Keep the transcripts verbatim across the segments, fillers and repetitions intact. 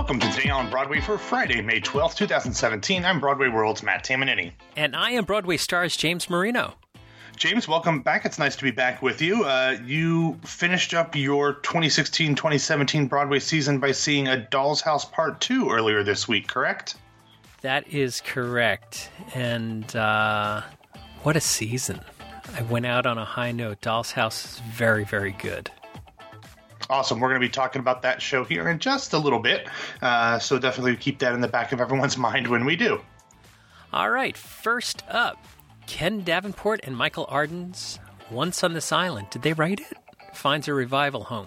Welcome to Today on Broadway for Friday, May twelfth, twenty seventeen. I'm Broadway World's Matt Tamanini. And I am Broadway Stars James Marino. James, welcome back. It's nice to be back with you. Uh, you finished up your twenty sixteen twenty seventeen Broadway season by seeing A Doll's House Part two earlier this week, correct? That is correct. And uh, what a season. I went out on a high note. Doll's House is very, very good. Awesome. We're going to be talking about that show here in just a little bit. Uh, so definitely keep that in the back of everyone's mind when we do. All right. First up, Ken Davenport and Michael Arden's Once on This Island. Did they write it? Finds a revival home.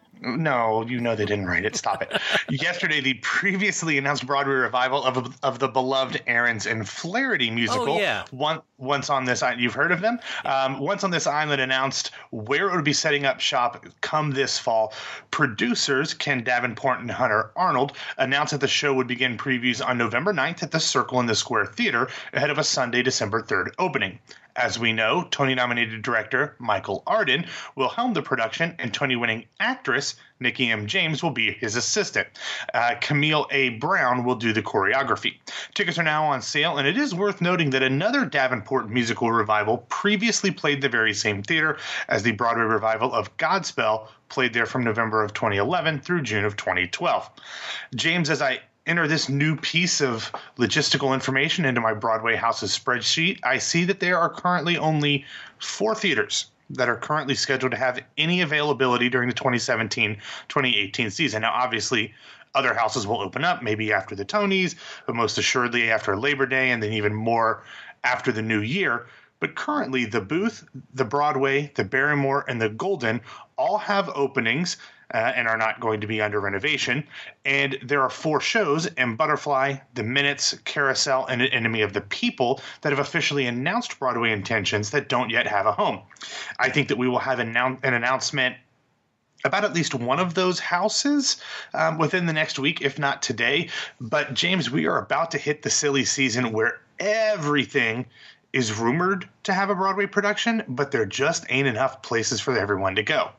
No, you know they didn't write it. Stop it. Yesterday, the previously announced Broadway revival of of the beloved Aarons and Flaherty musical. Oh, yeah. One, Once on This Island. You've heard of them? Um, Once on This Island announced where it would be setting up shop come this fall. Producers Ken Davenport and Hunter Arnold announced that the show would begin previews on November ninth at the Circle in the Square Theater ahead of a Sunday, December third opening. As we know, Tony-nominated director Michael Arden will helm the production, and Tony-winning actress Nikki M. James will be his assistant. Uh, Camille A. Brown will do the choreography. Tickets are now on sale, and it is worth noting that another Davenport musical revival previously played the very same theater as the Broadway revival of Godspell, played there from November of twenty eleven through June of twenty twelve. James, as I enter this new piece of logistical information into my Broadway Houses spreadsheet, I see that there are currently only four theaters that are currently scheduled to have any availability during the twenty seventeen twenty eighteen season. Now, obviously, other houses will open up, maybe after the Tonys, but most assuredly after Labor Day, and then even more after the new year. But currently, the Booth, the Broadway, the Barrymore, and the Golden all have openings uh, and are not going to be under renovation. And there are four shows, and Butterfly, The Minutes, Carousel, and Enemy of the People, that have officially announced Broadway intentions that don't yet have a home. I think that we will have an, an announcement about at least one of those houses um, within the next week, if not today. But, James, we are about to hit the silly season where everything is rumored to have a Broadway production, but there just ain't enough places for everyone to go.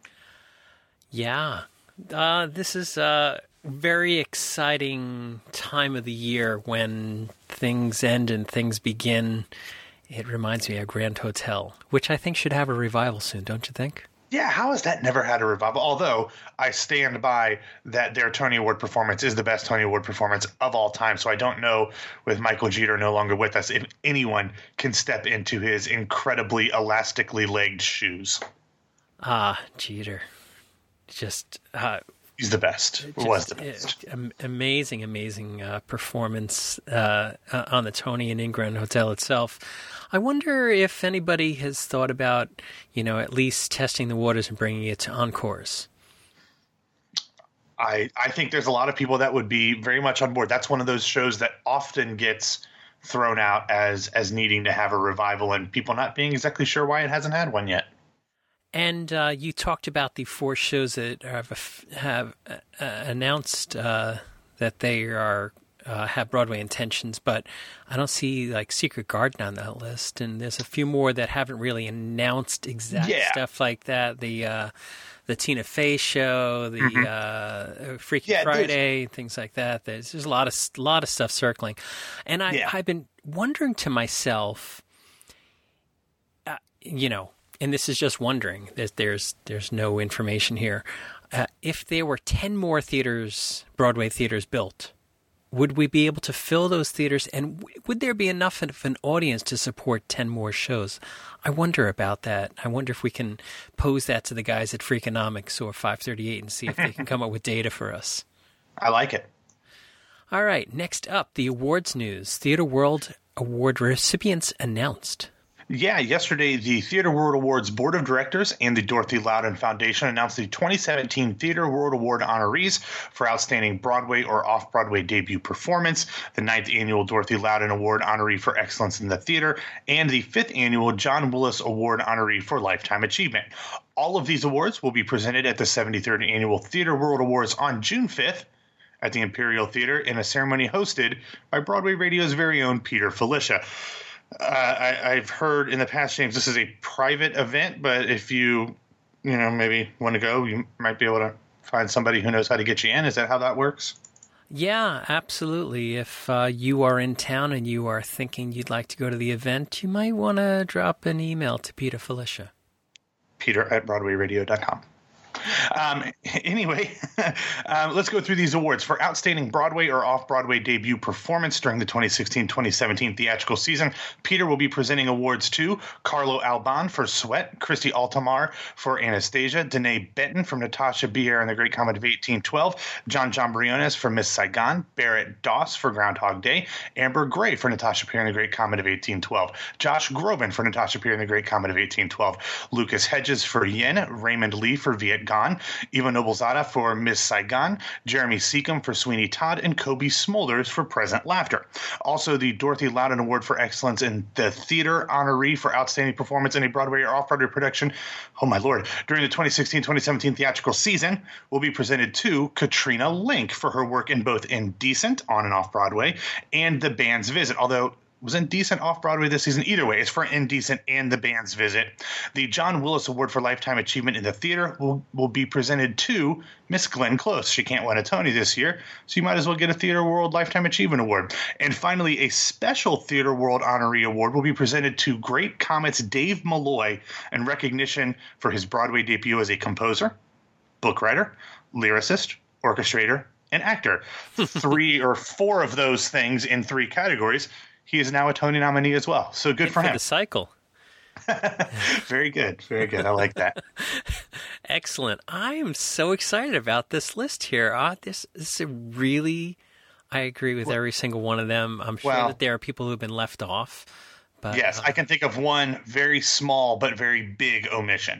Yeah. Uh, this is a very exciting time of the year when things end and things begin. It reminds me of Grand Hotel, which I think should have a revival soon, don't you think? Yeah, how has that never had a revival? Although I stand by that their Tony Award performance is the best Tony Award performance of all time. So I don't know, with Michael Jeter no longer with us, if anyone can step into his incredibly elastically legged shoes. Ah, Jeter. Just uh, he's the best. Just, was the best. Uh, amazing, amazing uh, performance uh, on the Tony and in Grand Hotel itself. I wonder if anybody has thought about, you know, at least testing the waters and bringing it to encores. I I think there's a lot of people that would be very much on board. That's one of those shows that often gets thrown out as as needing to have a revival and people not being exactly sure why it hasn't had one yet. And uh, you talked about the four shows that have, have uh, announced uh, that they are uh, have Broadway intentions, but I don't see like Secret Garden on that list. And there's a few more that haven't really announced exact yeah. stuff like that. The uh, the Tina Fey show, the mm-hmm. uh, Freaky yeah, Friday, things like that. There's, there's a lot of a lot of stuff circling, and I, yeah. I've been wondering to myself, uh, you know. And this is just wondering, there's there's, there's no information here. Uh, if there were ten more theaters, Broadway theaters built, would we be able to fill those theaters? And w- would there be enough of an audience to support ten more shows? I wonder about that. I wonder if we can pose that to the guys at Freakonomics or five thirty-eight and see if they can come up with data for us. I like it. All right, next up, the awards news. Theater World Award recipients announced. Yeah, yesterday the Theater World Awards Board of Directors and the Dorothy Loudon Foundation announced the twenty seventeen Theater World Award honorees for Outstanding Broadway or Off-Broadway Debut Performance, the ninth Annual Dorothy Loudon Award honoree for Excellence in the Theater, and the fifth Annual John Willis Award honoree for Lifetime Achievement. All of these awards will be presented at the seventy-third Annual Theater World Awards on June fifth at the Imperial Theater in a ceremony hosted by Broadway Radio's very own Peter Felicia. Uh, I, I've heard in the past, James, this is a private event, but if you, you know, maybe want to go, you might be able to find somebody who knows how to get you in. Is that how that works? Yeah, absolutely. If uh, you are in town and you are thinking you'd like to go to the event, you might want to drop an email to Peter Filichia. Peter at Broadway Radio dot com. Um, anyway, um, let's go through these awards. For Outstanding Broadway or Off-Broadway Debut Performance during the twenty sixteen twenty seventeen theatrical season, Peter will be presenting awards to Carlo Alban for Sweat, Christy Altomare for Anastasia, Danae Benton from Natasha Bier and the Great Comet of eighteen twelve, John John Briones for Miss Saigon, Barrett Doss for Groundhog Day, Amber Gray for Natasha Bier and the Great Comet of eighteen twelve, Josh Groban for Natasha Bier and the Great Comet of eighteen twelve, Lucas Hedges for Yin, Raymond Lee for Viet Gone, Eva Noblezada for Miss Saigon, Jeremy Seacom for Sweeney Todd, and Kobe Smulders for Present Laughter. Also, the Dorothy Loudon Award for Excellence in the Theater honoree for Outstanding Performance in a Broadway or Off-Broadway production, oh my lord, during the twenty sixteen twenty seventeen theatrical season will be presented to Katrina Link for her work in both Indecent on and off-Broadway and The Band's Visit, although was Indecent off-Broadway this season. Either way, it's for Indecent and The Band's Visit. The John Willis Award for Lifetime Achievement in the Theater will, will be presented to Miss Glenn Close. She can't win a Tony this year, so you might as well get a Theater World Lifetime Achievement Award. And finally, a special Theater World Honoree Award will be presented to Great Comet's Dave Malloy in recognition for his Broadway debut as a composer, book writer, lyricist, orchestrator, and actor. Three or four of those things in three categories. He is now a Tony nominee as well. So good for, for him. The cycle. Very good. Very good. I like that. Excellent. I am so excited about this list here. Uh, this, this is really, I agree with well, every single one of them. I'm sure well, that there are people who have been left off. But, yes, uh, I can think of one very small but very big omission.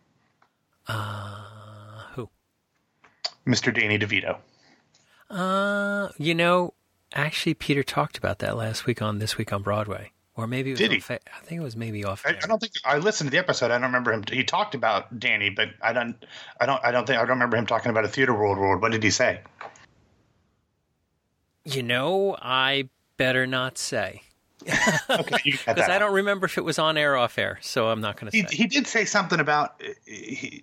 Uh, who? Mister Danny DeVito. Uh, you know, actually, Peter talked about that last week on This Week on Broadway, or maybe it was did he? Off, I think it was maybe off. I, I don't think I listened to the episode. I don't remember him. He talked about Danny, but I don't. I don't. I don't think I don't remember him talking about a Theater World Award. What did he say? You know, I better not say. Okay, because I don't remember if it was on air or off air, so I'm not going to say. He, he did say something about. He,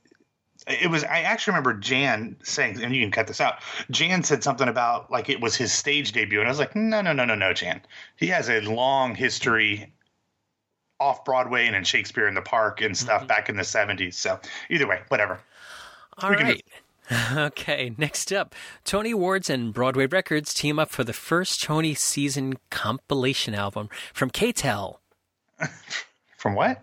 It was. I actually remember Jan saying, and you can cut this out. Jan said something about like it was his stage debut, and I was like, no, no, no, no, no, Jan. He has a long history off Broadway and in Shakespeare in the Park and stuff mm-hmm. back in the seventies. So either way, whatever. All we right. Okay. Next up, Tony Awards and Broadway Records team up for the first Tony season compilation album from K T E L. From what?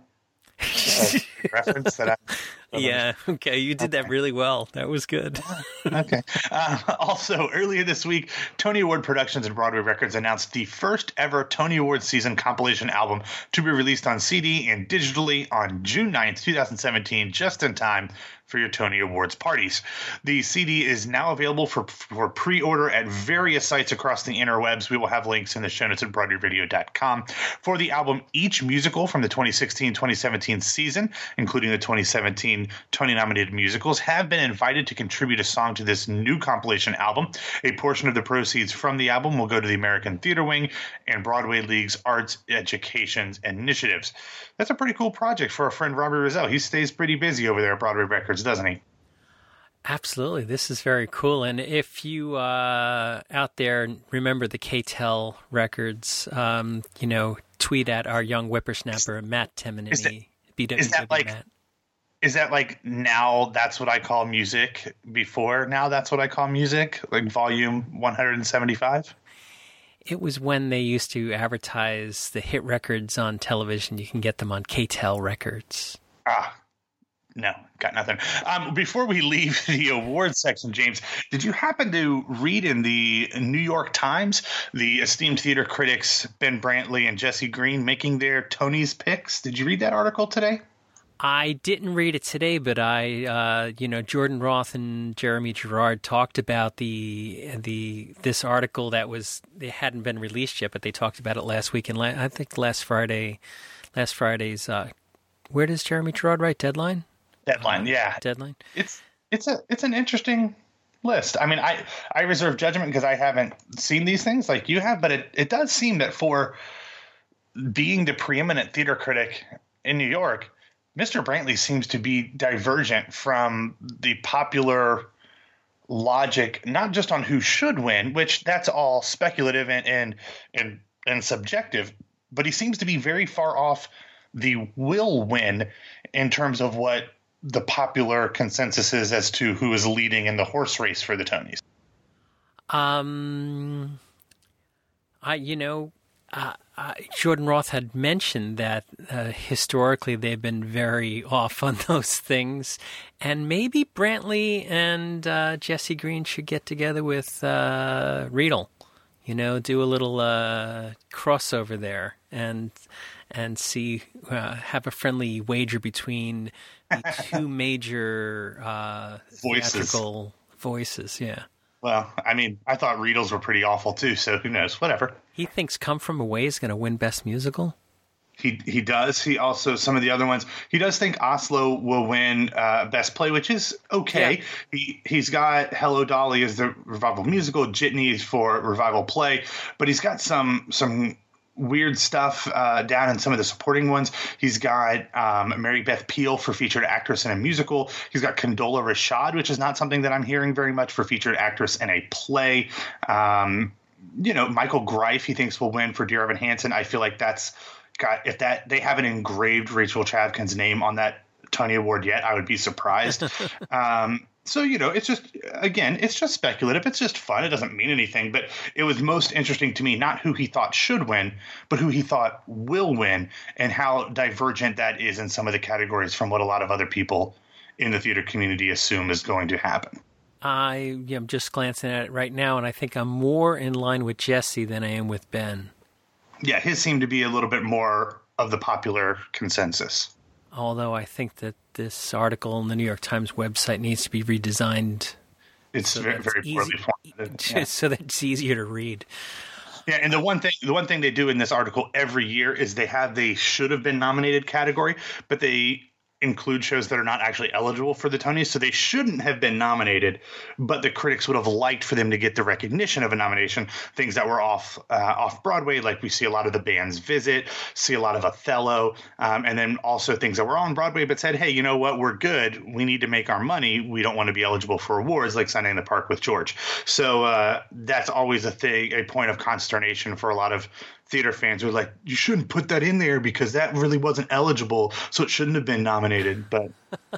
Uh, reference that I. Yeah, okay, you did okay. that really well. That was good. Okay. Uh, also, earlier this week, Tony Award Productions and Broadway Records announced the first ever Tony Award season compilation album to be released on C D and digitally on June ninth, twenty seventeen, just in time for your Tony Awards parties. The C D is now available for, for pre-order at various sites across the interwebs. We will have links in the show notes at Broadway Radio dot com. For the album, each musical from the twenty sixteen twenty seventeen season, including the twenty seventeen Tony-nominated musicals, have been invited to contribute a song to this new compilation album. A portion of the proceeds from the album will go to the American Theater Wing and Broadway League's Arts Education Initiatives. That's a pretty cool project for our friend Robbie Rizzo. He stays pretty busy over there at Broadway Records, doesn't he? Absolutely. This is very cool. And if you uh, out there remember the K T E L records, um, you know, tweet at our young whippersnapper, Matt Timonini. Is that, is that like... Matt. Is that like now that's what I call music? Before now that's what I call music? Like volume one hundred seventy-five? It was when they used to advertise the hit records on television. You can get them on K T E L records. Ah, no, got nothing. Um, before we leave the awards section, James, did you happen to read in the New York Times the esteemed theater critics Ben Brantley and Jesse Green making their Tony's picks? Did you read that article today? I didn't read it today, but I, uh, you know, Jordan Roth and Jeremy Gerard talked about the the this article that was they hadn't been released yet, but they talked about it last week and la- I think last Friday, last Friday's. Uh, where does Jeremy Gerard write? Deadline. Deadline, uh, yeah. Deadline. It's it's a it's an interesting list. I mean, I I reserve judgment because I haven't seen these things like you have, but it it does seem that for being the preeminent theater critic in New York, Mister Brantley seems to be divergent from the popular logic, not just on who should win, which that's all speculative and and and, and subjective, but he seems to be very far off the will win in terms of what the popular consensus is as to who is leading in the horse race for the Tonys. Um, I, you know, uh, uh, Jordan Roth had mentioned that uh, historically they've been very off on those things, and maybe Brantley and uh, Jesse Green should get together with uh, Riedel, you know, do a little uh, crossover there, and and see uh, have a friendly wager between the two major uh, voices. theatrical voices. Yeah. Well, I mean, I thought Riedel's were pretty awful too, so who knows? Whatever. He thinks Come From Away is going to win Best Musical? He he does. He also, some of the other ones, he does think Oslo will win uh, Best Play, which is okay. Yeah. He, he's got Hello Dolly as the revival musical, Jitney is for revival play, but he's got some some weird stuff uh, down in some of the supporting ones. He's got um, Mary Beth Peil for featured actress in a musical. He's got Condola Rashad, which is not something that I'm hearing very much, for featured actress in a play. Um, you know, Michael Greif, he thinks will win for Dear Evan Hansen. I feel like that's got, if that they haven't engraved Rachel Chavkin's name on that Tony Award yet, I would be surprised. um, So, you know, it's just, again, it's just speculative. It's just fun. It doesn't mean anything. But it was most interesting to me, not who he thought should win, but who he thought will win, and how divergent that is in some of the categories from what a lot of other people in the theater community assume is going to happen. I am just glancing at it right now, and I think I'm more in line with Jesse than I am with Ben. Yeah, his seemed to be a little bit more of the popular consensus. Although I think that this article on the New York Times website needs to be redesigned. It's so very, very poorly formatted. Yeah. So that it's easier to read. Yeah, and the one thing the one thing they do in this article every year is they have the should have been nominated category, but they include shows that are not actually eligible for the Tonys, so they shouldn't have been nominated, but the critics would have liked for them to get the recognition of a nomination. Things that were off uh, off Broadway, like we see a lot of The Band's Visit, see a lot of Othello, um, and then also things that were on Broadway but said, hey, you know what, we're good, we need to make our money, we don't want to be eligible for awards, like Sunday in the Park with George. So uh, that's always a thing, a point of consternation for a lot of theater fans who are like, you shouldn't put that in there because that really wasn't eligible, so it shouldn't have been nominated. But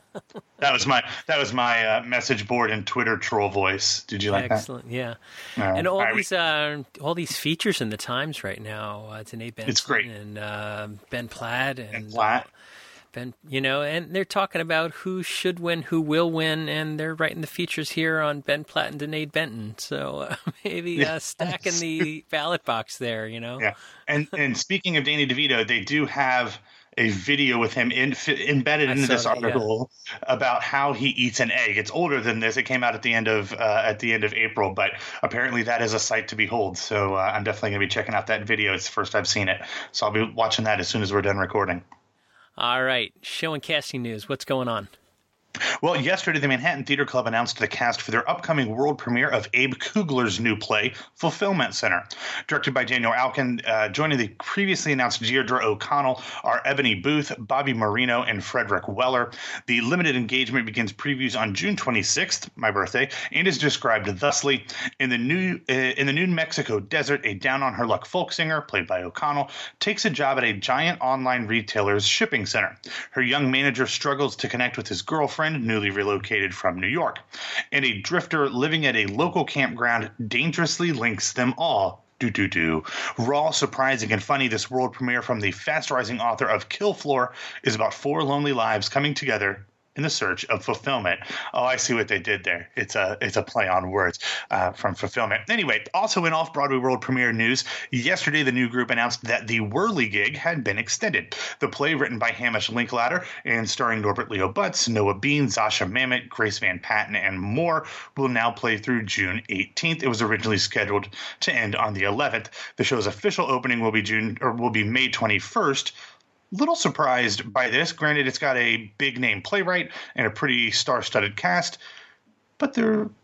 that was my that was my uh, message board and Twitter troll voice. Did you like Excellent, that? Excellent, yeah. Uh, and all I, these uh, all these features in the Times right now, uh, Danae Benson, it's great, and uh, Ben Platt, and, and Platt. Uh, Ben, you know, and they're talking about who should win, who will win, and they're writing the features here on Ben Platt and Danae Benton. So uh, maybe uh, stacking the ballot box there, you know. Yeah, and and speaking of Danny DeVito, they do have a video with him in, embedded into this article that, yeah. about how he eats an egg. It's older than this. It came out at the end of uh, at the end of April, but apparently that is a sight to behold. So uh, I'm definitely going to be checking out that video. It's the first I've seen it, so I'll be watching that as soon as we're done recording. All right, show and casting news. What's going on? Well, yesterday, the Manhattan Theater Club announced the cast for their upcoming world premiere of Abe Kugler's new play, Fulfillment Center. Directed by Daniel Alkin, uh, joining the previously announced Deirdre O'Connell are Ebony Booth, Bobby Marino, and Frederick Weller. The limited engagement begins previews on June twenty-sixth, my birthday, and is described thusly. In the New uh, in the New Mexico desert, a down-on-her-luck folk singer, played by O'Connell, takes a job at a giant online retailer's shipping center. Her young manager struggles to connect with his girlfriend, newly relocated from New York, and a drifter living at a local campground dangerously links them all. Do do do. Raw, surprising, and funny, this world premiere from the fast-rising author of Kill Floor is about four lonely lives coming together in the search of fulfillment. Oh, I see what they did there. It's a it's a play on words uh, from fulfillment. Anyway, also in off-Broadway world premiere news, yesterday the new group announced that the Whirly gig had been extended. The play, written by Hamish Linklater and starring Norbert Leo Butz, Noah Bean, Zasha Mamet, Grace Van Patten, and more, will now play through June eighteenth. It was originally scheduled to end on the eleventh. The show's official opening will be June or will be May twenty-first. Little surprised by this. Granted, it's got a big name playwright and a pretty star-studded cast, but they're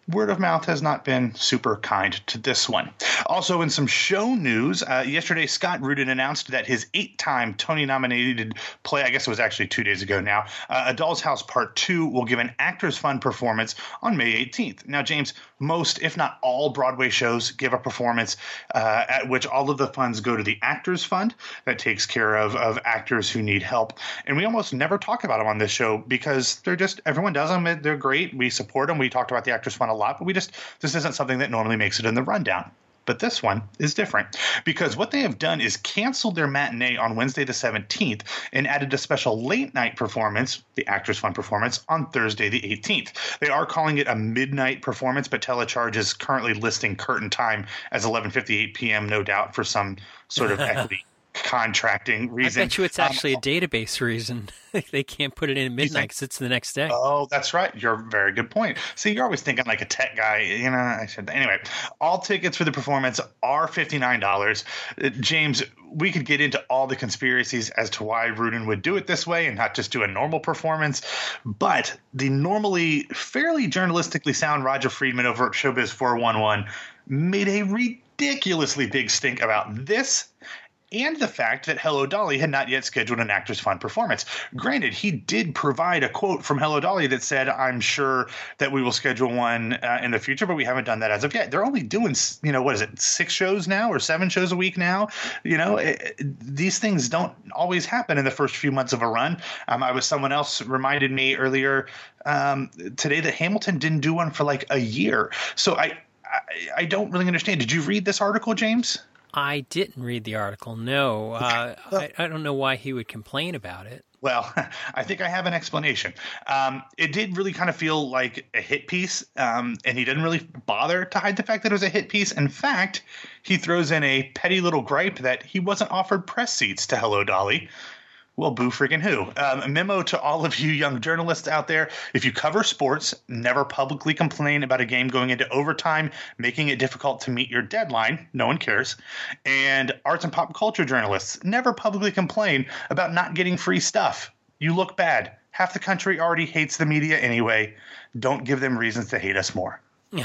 word of mouth has not been super kind to this one. Also, in some show news, uh, yesterday Scott Rudin announced that his eight-time Tony-nominated play, I guess it was actually two days ago now, uh, A Doll's House Part two will give an Actors Fund performance on May eighteenth. Now, James, most, if not all, Broadway shows give a performance uh, at which all of the funds go to the Actors Fund that takes care of, of actors who need help. And we almost never talk about them on this show because they're just, everyone does them. They're great. We support them. We talked about the Actors Fund a lot, but we just, this isn't something that normally makes it in the rundown. But this one is different because what they have done is canceled their matinee on Wednesday the seventeenth and added a special late night performance, the Actors Fund performance, on Thursday the eighteenth. They are calling it a midnight performance, but Telecharge is currently listing curtain time as eleven fifty-eight p.m., no doubt for some sort of equity contracting reason. I bet you it's actually um, a database reason. They can't put it in at midnight because it's the next day. Oh, that's right. You're a very good point. See, you're always thinking like a tech guy. You know, I said anyway. All tickets for the performance are fifty-nine dollars. Uh, James, we could get into all the conspiracies as to why Rudin would do it this way and not just do a normal performance. But the normally fairly journalistically sound Roger Friedman over at Showbiz four one one made a ridiculously big stink about this and the fact that Hello Dolly had not yet scheduled an Actors Fund performance. Granted, he did provide a quote from Hello Dolly that said, I'm sure that we will schedule one uh, in the future, but we haven't done that as of yet. They're only doing, you know, what is it, six shows now or seven shows a week now? You know, it, it, these things don't always happen in the first few months of a run. Um, I was someone else reminded me earlier um, today that Hamilton didn't do one for like a year. So I, I, I don't really understand. Did you read this article, James? I didn't read the article, no. Uh, I, I don't know why he would complain about it. Well, I think I have an explanation. Um, it did really kind of feel like a hit piece, um, and he didn't really bother to hide the fact that it was a hit piece. In fact, he throws in a petty little gripe that he wasn't offered press seats to Hello Dolly. Well, boo freaking who. Um, a memo to all of you young journalists out there. If you cover sports, never publicly complain about a game going into overtime, making it difficult to meet your deadline. No one cares. And arts and pop culture journalists, never publicly complain about not getting free stuff. You look bad. Half the country already hates the media anyway. Don't give them reasons to hate us more.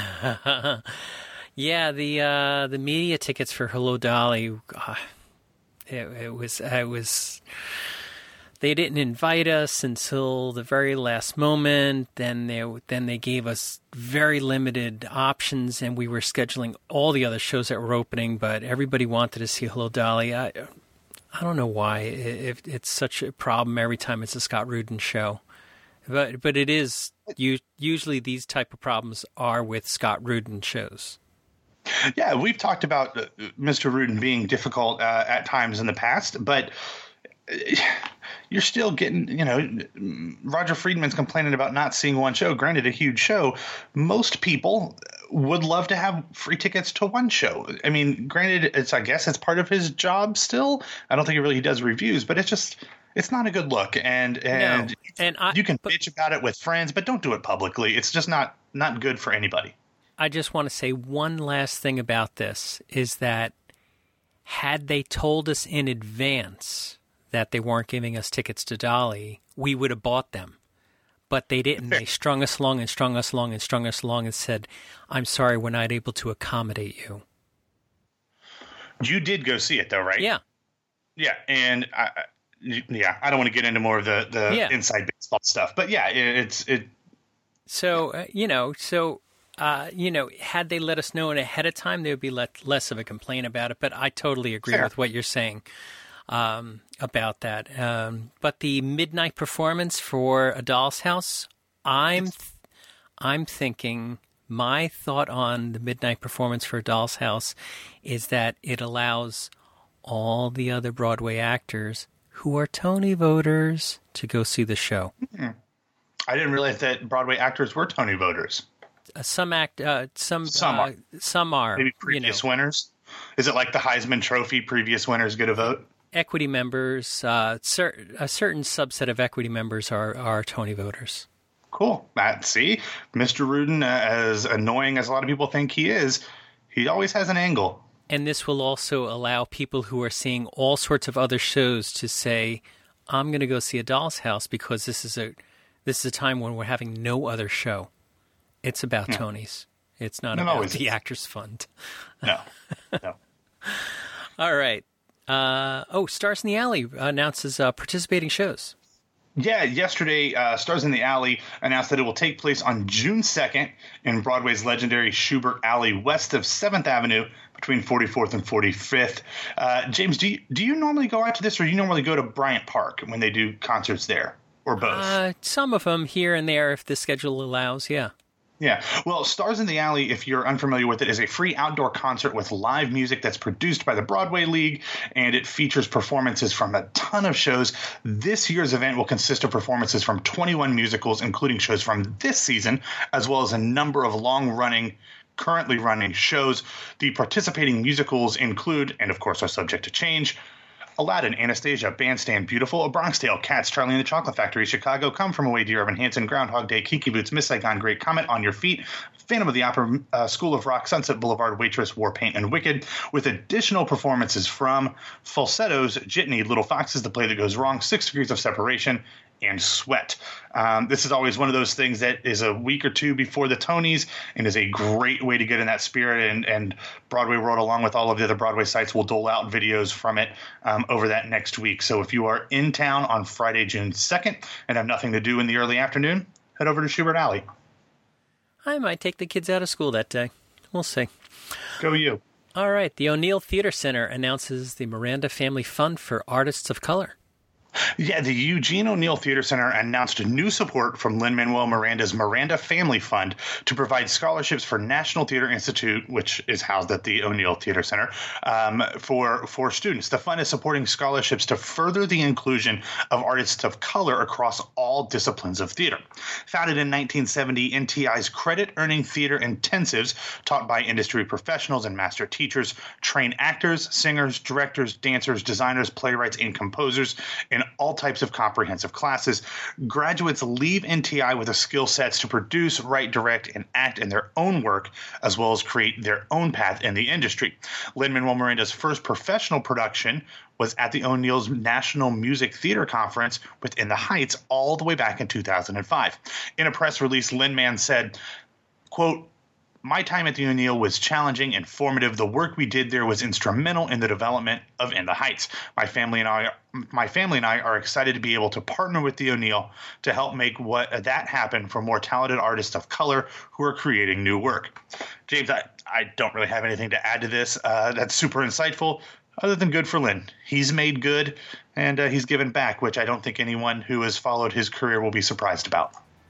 Yeah, the uh, the media tickets for Hello Dolly, uh, it, it was it was... They didn't invite us until the very last moment. Then they then they gave us very limited options, and we were scheduling all the other shows that were opening. But everybody wanted to see Hello Dolly. I I don't know why it, it's such a problem every time it's a Scott Rudin show, but but it is. You usually these type of problems are with Scott Rudin shows. Yeah, we've talked about uh, Mister Rudin being difficult uh, at times in the past, but you're still getting, you know, Roger Friedman's complaining about not seeing one show. Granted, a huge show. Most people would love to have free tickets to one show. I mean, granted, it's I guess it's part of his job still. I don't think he really does reviews, but it's just it's not a good look. And and, no. and I, you can but, bitch about it with friends, but don't do it publicly. It's just not not good for anybody. I just want to say one last thing about this is that had they told us in advance that they weren't giving us tickets to Dolly, we would have bought them. But they didn't. They strung us along and strung us along and strung us along and said, I'm sorry, we're not able to accommodate you. You did go see it, though, right? Yeah. Yeah, and I, yeah, I don't want to get into more of the, the yeah. inside baseball stuff. But, yeah, it, it's... it. So, uh, you know, so... Uh, you know, had they let us know in ahead of time, there would be le- less of a complaint about it. But I totally agree Fair. with what you're saying um, about that. Um, but the midnight performance for A Doll's House, I'm th- I'm thinking my thought on the midnight performance for A Doll's House is that it allows all the other Broadway actors who are Tony voters to go see the show. Mm-hmm. I didn't realize that Broadway actors were Tony voters. Uh, some act, uh, some some uh, are. some are maybe previous you know. winners. Is it like the Heisman Trophy? Previous winners get a vote. Equity members, uh, cer- a certain subset of equity members are are Tony voters. Cool. Matt, see, Mister Rudin, uh, as annoying as a lot of people think he is, he always has an angle. And this will also allow people who are seeing all sorts of other shows to say, "I'm going to go see A Doll's House because this is a this is a time when we're having no other show." It's about yeah. Tonys. It's not Not about always. the Actors Fund. No, no. All right. Uh, oh, Stars in the Alley announces uh, participating shows. Yeah, yesterday, uh, Stars in the Alley announced that it will take place on June second in Broadway's legendary Schubert Alley west of seventh Avenue between forty-fourth and forty-fifth. Uh, James, do you, do you normally go out to this, or do you normally go to Bryant Park when they do concerts there, or both? Uh, some of them here and there if the schedule allows, yeah. Yeah. Well, Stars in the Alley, if you're unfamiliar with it, is a free outdoor concert with live music that's produced by the Broadway League, and it features performances from a ton of shows. This year's event will consist of performances from twenty-one musicals, including shows from this season, as well as a number of long-running, currently running shows. The participating musicals include, and of course are subject to change, Aladdin, Anastasia, Bandstand, Beautiful, A Bronx Tale, Cats, Charlie and the Chocolate Factory, Chicago, Come From Away, Dear Evan Hansen, Groundhog Day, Kinky Boots, Miss Saigon, Great Comet, On Your Feet, Phantom of the Opera, uh, School of Rock, Sunset Boulevard, Waitress, War Paint, and Wicked, with additional performances from Falsettos, Jitney, Little Foxes, The Play That Goes Wrong, Six Degrees of Separation, and Sweat. Um, this is always one of those things that is a week or two before the Tonys and is a great way to get in that spirit. And, and Broadway World, along with all of the other Broadway sites, will dole out videos from it um, over that next week. So if you are in town on Friday, June second, and have nothing to do in the early afternoon, head over to Schubert Alley. I might take the kids out of school that day. We'll see. Go you. All right. The O'Neill Theater Center announces the Miranda Family Fund for Artists of Color. Yeah, the Eugene O'Neill Theater Center announced new support from Lin-Manuel Miranda's Miranda Family Fund to provide scholarships for National Theater Institute, which is housed at the O'Neill Theater Center, um, for, for students. The fund is supporting scholarships to further the inclusion of artists of color across all disciplines of theater. Founded in nineteen seventy, N T I's credit-earning theater intensives, taught by industry professionals and master teachers, train actors, singers, directors, dancers, designers, playwrights, and composers in all types of comprehensive classes. Graduates leave N T I with the skill sets to produce, write, direct, and act in their own work, as well as create their own path in the industry. Lin-Manuel Miranda's first professional production was at the O'Neill's National Music Theater Conference within the Heights all the way back in two thousand five. In a press release, Lin-Man said, quote, "My time at the O'Neill was challenging and formative. The work we did there was instrumental in the development of In the Heights. My family and I, my family and I are excited to be able to partner with the O'Neill to help make what that happen for more talented artists of color who are creating new work." James, I, I don't really have anything to add to this. Uh, that's super insightful, other than good for Lin. He's made good, and uh, he's given back, which I don't think anyone who has followed his career will be surprised about.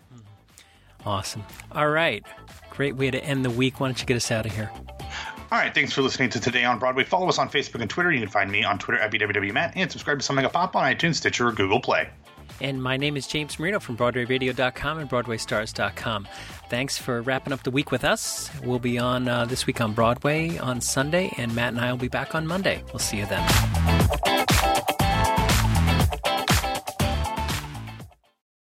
Awesome. All right. Great way to end the week. Why don't you get us out of here? All right. Thanks for listening to Today on Broadway. Follow us on Facebook and Twitter. You can find me on Twitter at B W W Matt, and subscribe to Something Up Pop on iTunes, Stitcher, or Google Play. And my name is James Marino from Broadway Radio dot com and Broadway Stars dot com. Thanks for wrapping up the week with us. We'll be on uh, this week on Broadway on Sunday, and Matt and I will be back on Monday. We'll see you then.